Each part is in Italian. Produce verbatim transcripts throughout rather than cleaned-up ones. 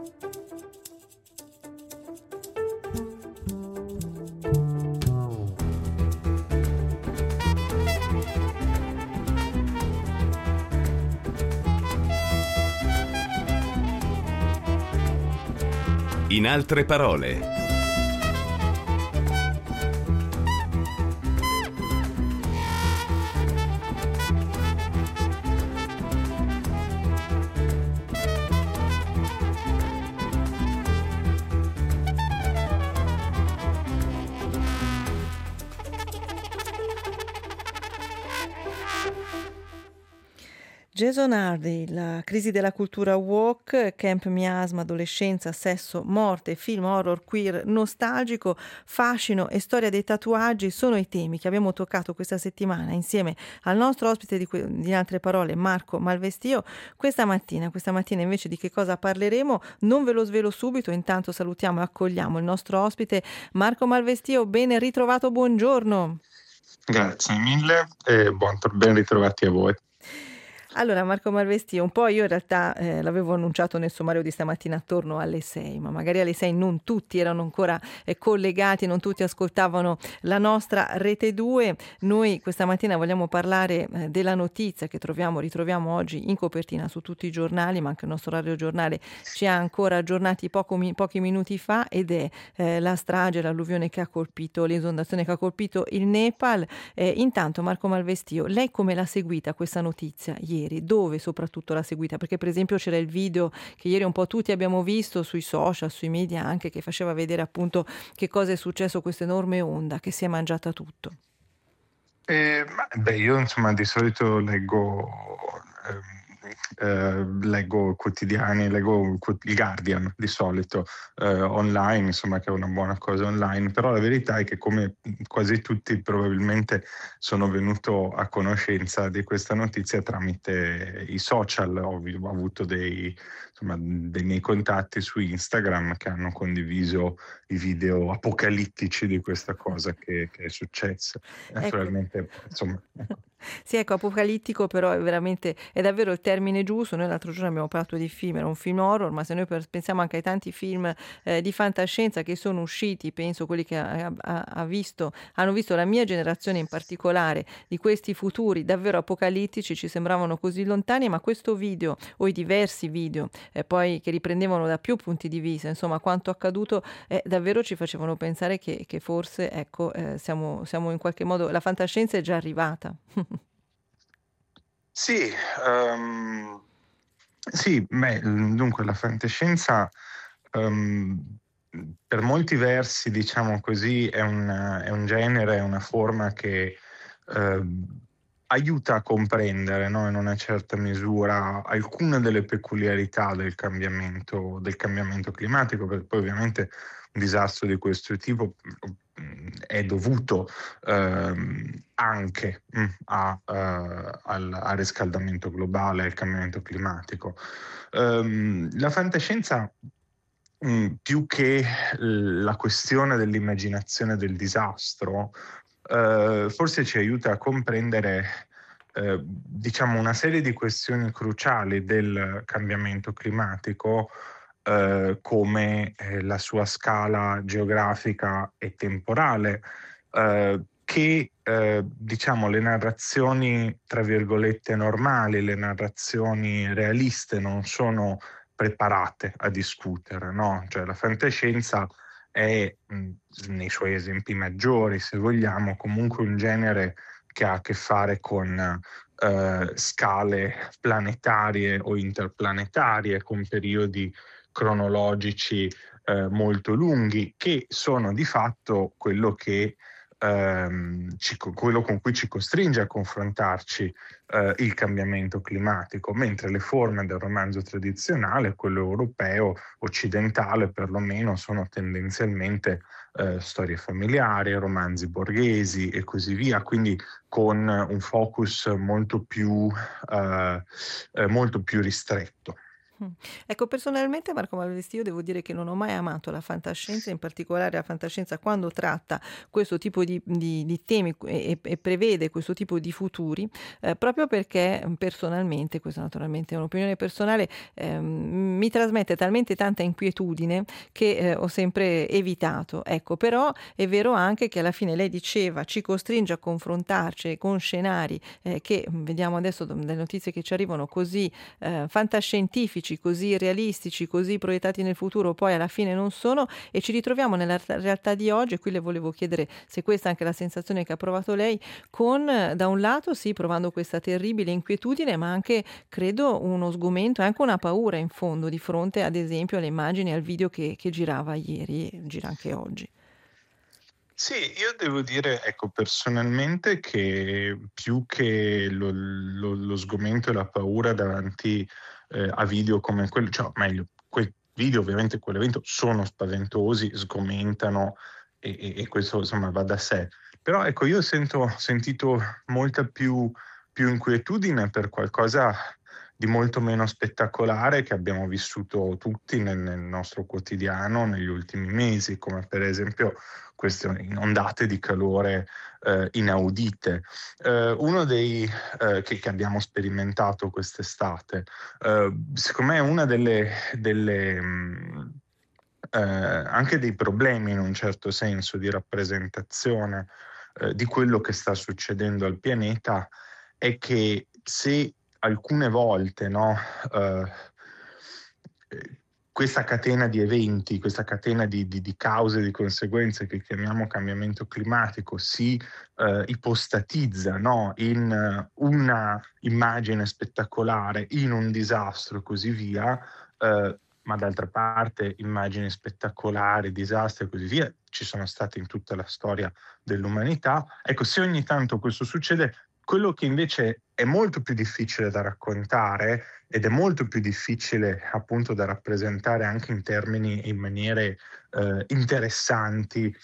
In altre parole. Jason Hardy, la crisi della cultura woke, camp miasma, adolescenza, sesso, morte, film horror queer nostalgico, fascino e storia dei tatuaggi sono i temi che abbiamo toccato questa settimana insieme al nostro ospite di, que- di altre parole, Marco Malvestio. Questa mattina, questa mattina invece di che cosa parleremo non ve lo svelo subito, intanto salutiamo e accogliamo il nostro ospite Marco Malvestio. Ben ritrovato, buongiorno. Grazie mille e buon, ben ritrovati a voi. Allora Marco Malvestio, un po' io in realtà eh, l'avevo annunciato nel sommario di stamattina attorno alle sei, ma magari alle sei non tutti erano ancora eh, collegati, non tutti ascoltavano la nostra Rete due. Noi questa mattina vogliamo parlare eh, della notizia che troviamo, ritroviamo oggi in copertina su tutti i giornali, ma anche il nostro radiogiornale ci ha ancora aggiornati poco, mi, pochi minuti fa, ed è eh, la strage, l'alluvione che ha colpito, l'esondazione che ha colpito il Nepal. Eh, intanto Marco Malvestio, lei come l'ha seguita questa notizia ieri? Dove soprattutto l'ha seguita? Perché per esempio c'era il video che ieri un po' tutti abbiamo visto sui social, sui media anche, che faceva vedere appunto che cosa è successo, questa enorme onda che si è mangiata tutto. Eh, beh, io insomma di solito leggo eh, eh, leggo quotidiani, leggo il Guardian di solito eh, online, insomma, che è una buona cosa online, però la verità è che come quasi tutti probabilmente sono venuto a conoscenza di questa notizia tramite i social. Ho, ho avuto dei, insomma, dei miei contatti su Instagram che hanno condiviso i video apocalittici di questa cosa che, che è successa. Naturalmente, ecco. Insomma, ecco. Sì, ecco, apocalittico però è veramente, è davvero il termine giusto. Noi l'altro giorno abbiamo parlato di film, era un film horror, ma se noi pensiamo anche ai tanti film eh, di fantascienza che sono usciti, penso quelli che ha, ha, ha visto, hanno visto la mia generazione in particolare, di questi futuri davvero apocalittici, ci sembravano così lontani, ma questo video o i diversi video eh, poi che riprendevano da più punti di vista, insomma, quanto accaduto eh, davvero ci facevano pensare che, che forse, ecco, eh, siamo, siamo in qualche modo, la fantascienza è già arrivata. Sì, um, sì, beh, dunque la fantascienza um, per molti versi, diciamo così, è un, è un genere, è una forma che uh, aiuta a comprendere, no, in una certa misura alcune delle peculiarità del cambiamento, del cambiamento climatico, perché poi ovviamente un disastro di questo tipo è dovuto ehm, anche mh, a, uh, al, al riscaldamento globale, al cambiamento climatico. Um, la fantascienza, mh, più che la questione dell'immaginazione del disastro, uh, forse ci aiuta a comprendere uh, diciamo una serie di questioni cruciali del cambiamento climatico, Uh, come eh, la sua scala geografica e temporale, uh, che uh, diciamo le narrazioni tra virgolette normali, le narrazioni realiste non sono preparate a discutere, no? Cioè la fantascienza è, mh, nei suoi esempi maggiori, se vogliamo, comunque un genere che ha a che fare con uh, scale planetarie o interplanetarie, con periodi cronologici eh, molto lunghi, che sono di fatto quello che ehm, ci, quello con cui ci costringe a confrontarci eh, il cambiamento climatico, mentre le forme del romanzo tradizionale, quello europeo, occidentale perlomeno, sono tendenzialmente eh, storie familiari, romanzi borghesi e così via, quindi con un focus molto più, eh, eh, molto più ristretto. Mh. Ecco, personalmente Marco Malvesti io devo dire che non ho mai amato la fantascienza, in particolare la fantascienza quando tratta questo tipo di di di temi q e e prevede questo tipo di futuri, ehm, proprio perché, mhmm, personalmente, questa naturalmente è un'opinione personale, ehm, mi trasmette talmente tanta inquietudine che, ehm, ho sempre evitato. Ecco, però è vero anche che alla fine lei diceva: ci costringe a confrontarci con scenari, ehm, che, mhmm, vediamo adesso d dalle notizie che ci arrivano così, ehm, fantascientifici, così realistici, così proiettati nel futuro, poi alla fine non sono e ci ritroviamo nella r realtà di oggi, e qui le volevo chiedere se questa è anche la sensazione che ha provato lei, con eh, da un lato sì, provando questa terribile inquietudine, ma anche credo uno sgomento e anche una paura in fondo di fronte ad esempio alle immagini e al video che che girava ieri e gira anche oggi. Sì, io devo dire, ecco, personalmente che più che lo lo lo sgomento e la paura davanti, ehm, a video come quello, cioè meglio, quei video ovviamente, quell'evento sono spaventosi, sgomentano e e e questo insomma va da sé. Però ecco, io sento ho sentito molta più più inquietudine per qualcosa di molto meno spettacolare che abbiamo vissuto tutti nel nel nostro quotidiano negli ultimi mesi, come per esempio queste ondate di calore eh, inaudite. Eh, uno dei eh, che, che abbiamo sperimentato quest'estate, eh, secondo me una delle, delle mh, eh, anche dei problemi in un certo senso di rappresentazione eh, di quello che sta succedendo al pianeta è che se alcune volte, no, eh, eh, questa catena di eventi, questa catena di, di, di cause e di conseguenze che chiamiamo cambiamento climatico si eh, ipostatizza, no, in eh, una immagine spettacolare, in un disastro e così via, eh, ma d'altra parte immagini spettacolari, disastri e così via ci sono state in tutta la storia dell'umanità. Ecco, se ogni tanto questo succede, quello che invece è molto più difficile da raccontare ed è molto più difficile appunto da rappresentare anche in termini e in maniere eh, interessanti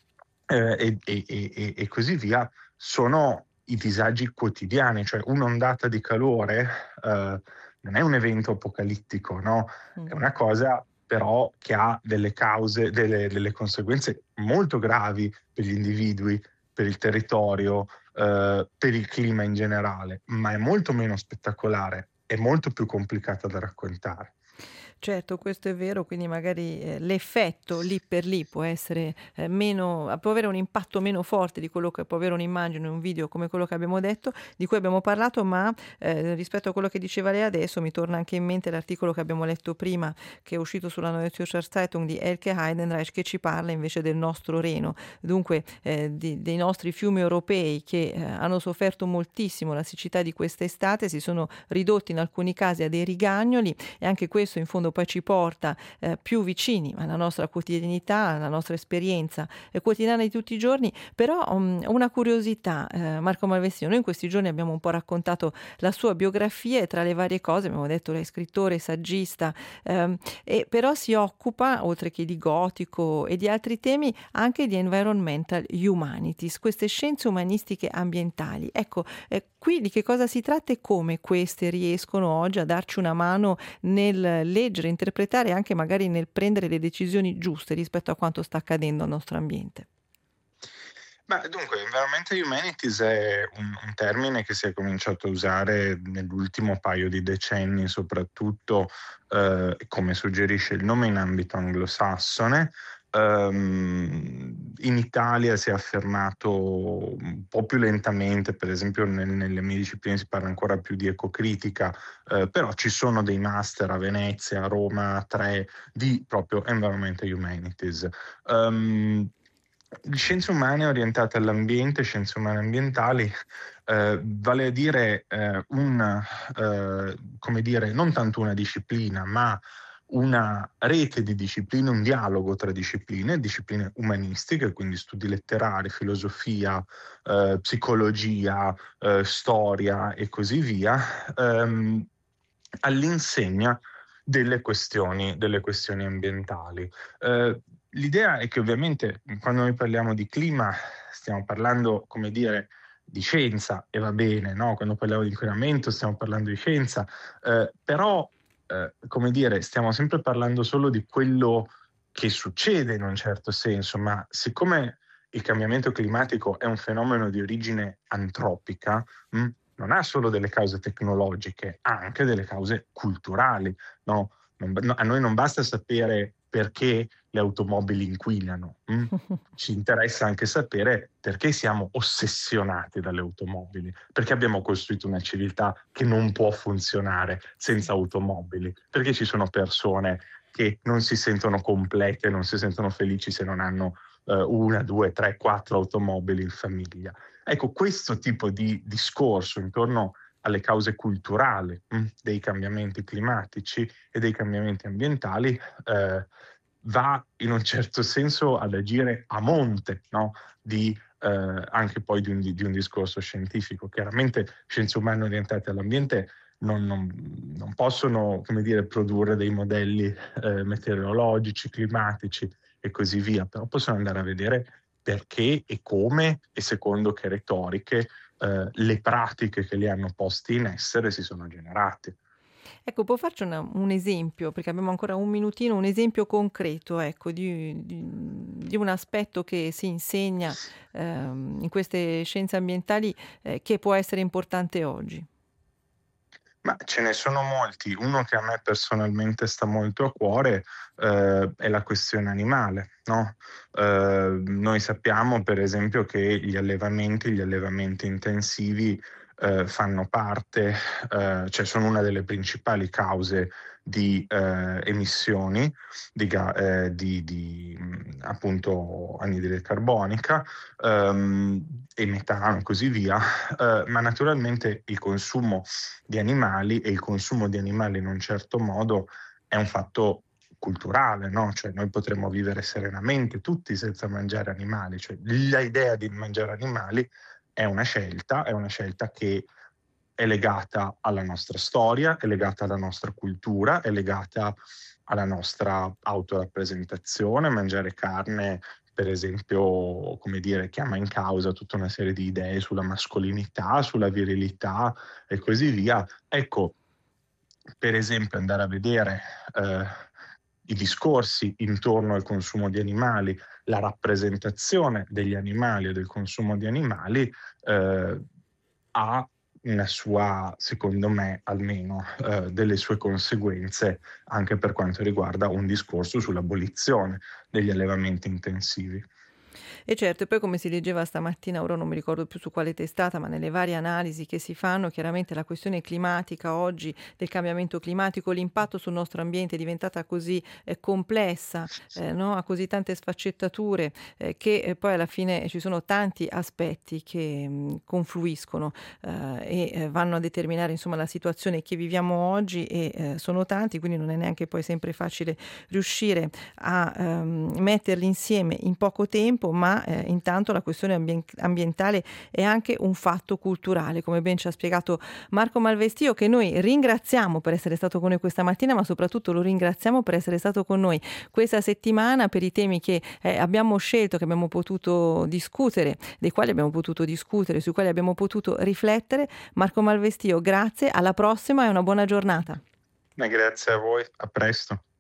eh, e, e, e, e così via, sono i disagi quotidiani, cioè un'ondata di calore eh, non è un evento apocalittico, no? È Mh. una cosa però che ha delle cause, delle, delle conseguenze molto gravi per gli individui, per il territorio, eh, per il clima in generale, ma è molto meno spettacolare, è molto più complicata da raccontare. Certo, questo è vero, quindi magari, ehm, l'effetto lì per lì può essere, ehm, meno può avere un impatto meno forte di quello che può avere un'immagine, un video come quello che abbiamo detto, di cui abbiamo parlato, ma, ehm, rispetto a quello che diceva lei adesso, mi torna anche in mente l'articolo che abbiamo letto prima, che è uscito sulla Neue Zürcher Zeitung di Elke Heidenreich, che ci parla invece del nostro Reno, dunque, ehm, di dei nostri fiumi europei che, ehm, hanno sofferto moltissimo la siccità di quest'estate, si sono ridotti in alcuni casi a dei rigagnoli, e anche questo in fondo poi ci porta eh, più vicini alla nostra quotidianità, alla nostra esperienza eh, quotidiana di tutti i giorni. Però um, ho una curiosità, eh, Marco Malvestino, noi in questi giorni abbiamo un po' raccontato la sua biografia e tra le varie cose abbiamo detto lei è scrittore, saggista, ehm, e però si occupa, oltre che di gotico e di altri temi, anche di environmental humanities, queste scienze umanistiche ambientali. Ecco, eh, qui di che cosa si tratta e come queste riescono oggi a darci una mano nel leggere, interpretare e anche magari nel prendere le decisioni giuste rispetto a quanto sta accadendo al nostro ambiente? Ma dunque, environmental humanities è un, un termine che si è cominciato a usare nell'ultimo paio di decenni, soprattutto eh, come suggerisce il nome in ambito anglosassone. Um, in Italia si è affermato un po' più lentamente, per esempio nel, nelle mie discipline si parla ancora più di ecocritica, eh, però ci sono dei master a Venezia, a Roma, tre di proprio environmental humanities. Um, Scienze umane orientate all'ambiente, scienze umane ambientali, eh, vale a dire, eh, un, eh, come dire, non tanto una disciplina, ma una rete di discipline, un dialogo tra discipline, discipline umanistiche, quindi studi letterari, filosofia, eh, psicologia, eh, storia e così via, ehm, all'insegna delle questioni, delle questioni ambientali. Eh, l'idea è che ovviamente quando noi parliamo di clima stiamo parlando, come dire, di scienza, e va bene, no? Quando parliamo di inquinamento stiamo parlando di scienza, eh, però eh, come dire, stiamo sempre parlando solo di quello che succede in un certo senso, ma siccome il cambiamento climatico è un fenomeno di origine antropica, mh, non ha solo delle cause tecnologiche, ha anche delle cause culturali, no? Non, no, a noi non basta sapere perché le automobili inquinano, mh? Ci interessa anche sapere perché siamo ossessionati dalle automobili, perché abbiamo costruito una civiltà che non può funzionare senza automobili, perché ci sono persone che non si sentono complete, non si sentono felici se non hanno eh, una, due, tre, quattro automobili in famiglia. Ecco, questo tipo di discorso intorno alle cause culturali mh, dei cambiamenti climatici e dei cambiamenti ambientali eh, va in un certo senso ad agire a monte, no? di, eh, anche poi di un, di un discorso scientifico. Chiaramente scienze umane orientate all'ambiente non, non, non possono, come dire, produrre dei modelli eh, meteorologici, climatici e così via, però possono andare a vedere perché e come e secondo che retoriche eh, le pratiche che li hanno posti in essere si sono generate. Ecco, può farci una un esempio, perché abbiamo ancora un minutino, un esempio concreto, ecco, di di di un aspetto che si insegna, ehm, in queste scienze ambientali, ehm, che può essere importante oggi? Ma ce ne sono molti. Uno che a me personalmente sta molto a cuore eh, è la questione animale, no? Eh, noi sappiamo per esempio che gli allevamenti, gli allevamenti intensivi eh, fanno parte, eh, cioè sono una delle principali cause di eh, emissioni di, ga- eh, di, di mh, appunto anidride carbonica ehm, e metano e così via, eh, ma naturalmente il consumo di animali e il consumo di animali in un certo modo è un fatto culturale, no? Cioè noi potremmo vivere serenamente tutti senza mangiare animali, cioè l'idea di mangiare animali è una scelta, è una scelta che è legata alla nostra storia, è legata alla nostra cultura, è legata alla nostra autorappresentazione. Mangiare carne, per esempio, come dire, chiama in causa tutta una serie di idee sulla mascolinità, sulla virilità e così via. Ecco, per esempio, andare a vedere eh, i discorsi intorno al consumo di animali, la rappresentazione degli animali e del consumo di animali eh, ha una sua, secondo me almeno, eh, delle sue conseguenze anche per quanto riguarda un discorso sull'abolizione degli allevamenti intensivi. E certo, e poi come si leggeva stamattina, ora non mi ricordo più su quale testata, ma nelle varie analisi che si fanno, chiaramente la questione climatica oggi, del cambiamento climatico, l'impatto sul nostro ambiente è diventata così eh, complessa, eh, no? Ha così tante sfaccettature, eh, che eh, poi alla fine ci sono tanti aspetti che mh, confluiscono eh, e eh, vanno a determinare insomma la situazione che viviamo oggi e eh, sono tanti, quindi non è neanche poi sempre facile riuscire a ehm, metterli insieme in poco tempo, ma eh, intanto la questione ambien- ambientale è anche un fatto culturale, come ben ci ha spiegato Marco Malvestio, che noi ringraziamo per essere stato con noi questa mattina, ma soprattutto lo ringraziamo per essere stato con noi questa settimana per i temi che eh, abbiamo scelto, che abbiamo potuto discutere, dei quali abbiamo potuto discutere, sui quali abbiamo potuto riflettere. Marco Malvestio, grazie, alla prossima e una buona giornata. Grazie a voi, a presto.